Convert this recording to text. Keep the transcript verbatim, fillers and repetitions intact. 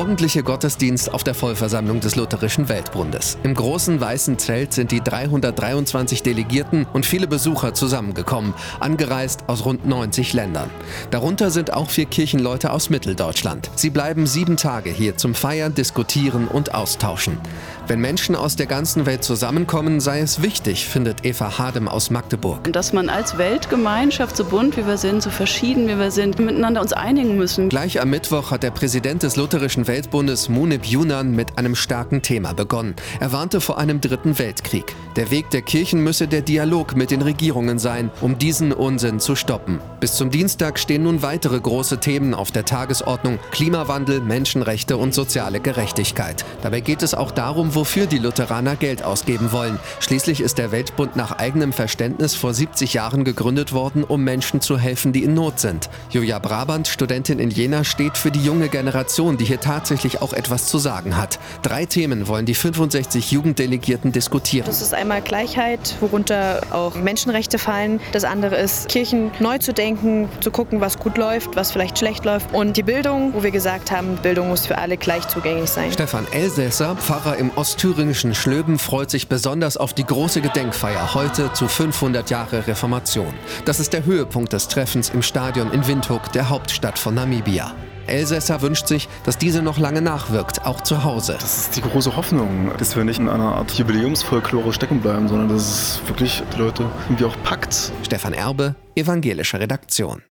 morgendliche Gottesdienst auf der Vollversammlung des Lutherischen Weltbundes. Im großen weißen Zelt sind die dreihundertdreiundzwanzig Delegierten und viele Besucher zusammengekommen, angereist aus rund neunzig Ländern. Darunter sind auch vier Kirchenleute aus Mitteldeutschland. Sie bleiben sieben Tage hier zum Feiern, Diskutieren und Austauschen. Wenn Menschen aus der ganzen Welt zusammenkommen, sei es wichtig, findet Eva Hadem aus Magdeburg. Dass man als Weltgemeinschaft, so bunt wie wir sind, so verschieden wie wir sind, miteinander uns einigen müssen. Gleich am Mittwoch hat der Präsident des Lutherischen Weltbundes, Munib Yunan, mit einem starken Thema begonnen. Er warnte vor einem dritten Weltkrieg. Der Weg der Kirchen müsse der Dialog mit den Regierungen sein, um diesen Unsinn zu stoppen. Bis zum Dienstag stehen nun weitere große Themen auf der Tagesordnung: Klimawandel, Menschenrechte und soziale Gerechtigkeit. Dabei geht es auch darum, wofür die Lutheraner Geld ausgeben wollen. Schließlich ist der Weltbund nach eigenem Verständnis vor siebzig Jahren gegründet worden, um Menschen zu helfen, die in Not sind. Julia Brabant, Studentin in Jena, steht für die junge Generation, die hier tatsächlich auch etwas zu sagen hat. Drei Themen wollen die fünfundsechzig Jugenddelegierten diskutieren. Das ist einmal Gleichheit, worunter auch Menschenrechte fallen. Das andere ist, Kirchen neu zu denken, zu gucken, was gut läuft, was vielleicht schlecht läuft. Und die Bildung, wo wir gesagt haben, Bildung muss für alle gleich zugänglich sein. Stefan Elsässer, Pfarrer im ostthüringischen Schlöben, freut sich besonders auf die große Gedenkfeier heute zu fünfhundert Jahre Reformation. Das ist der Höhepunkt des Treffens im Stadion in Windhoek, der Hauptstadt von Namibia. Elsässer wünscht sich, dass diese noch lange nachwirkt, auch zu Hause. Das ist die große Hoffnung, dass wir nicht in einer Art Jubiläumsfolklore stecken bleiben, sondern dass es wirklich die Leute irgendwie auch packt. Stefan Erbe, Evangelische Redaktion.